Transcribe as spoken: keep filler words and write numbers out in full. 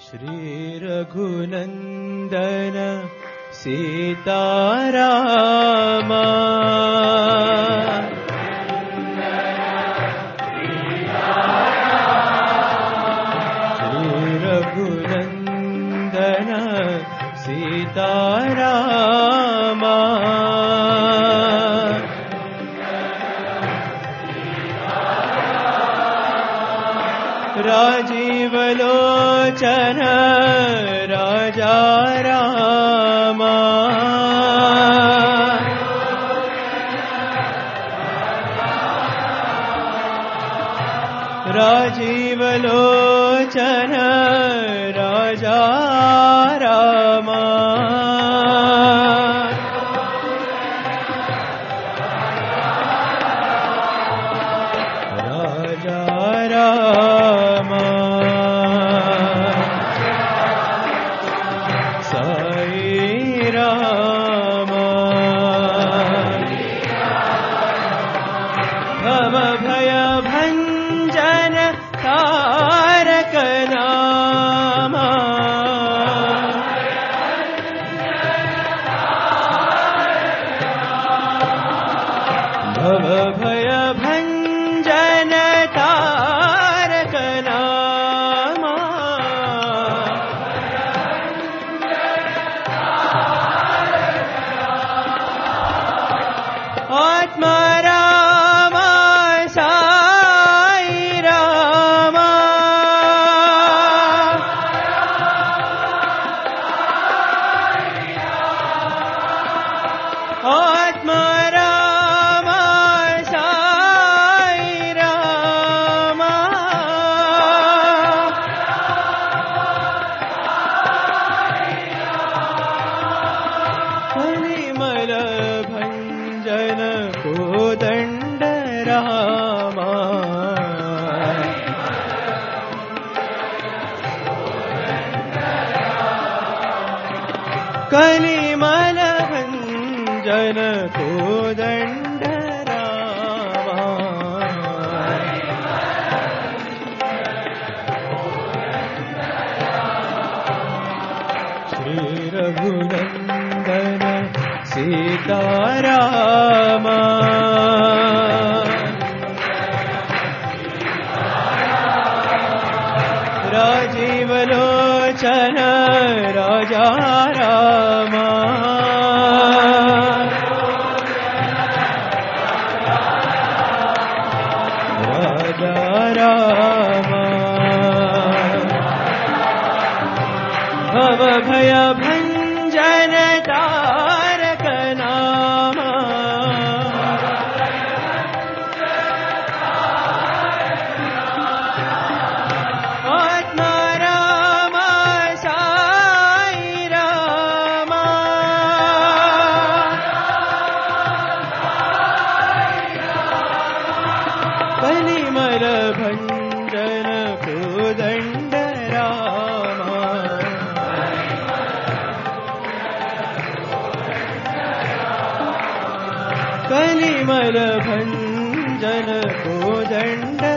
श्री रघुनंदन सीतारामा श्री रघुनंदन सीतारामा राजीव लोचन राजा रामा राजीव लोचन राजा रामा राजा रामा साई रामा भव भय भंजन तारक नामा भव भय भंजन तारक नामा आत्मा रामा साई रामा आत्मा रामा साई रामा कलिमल भंजन कोदंड रामा कलिमल भंजन कोदंड रामा श्री रघुनंदन सीतारामा राजीव लोचन राजा रामा राजा रामा भव भय भंजन तारक नामा आत्मा रामा साई रामा कलिमल भंजन कोदंड रामा कलिमल भंजन कोदंड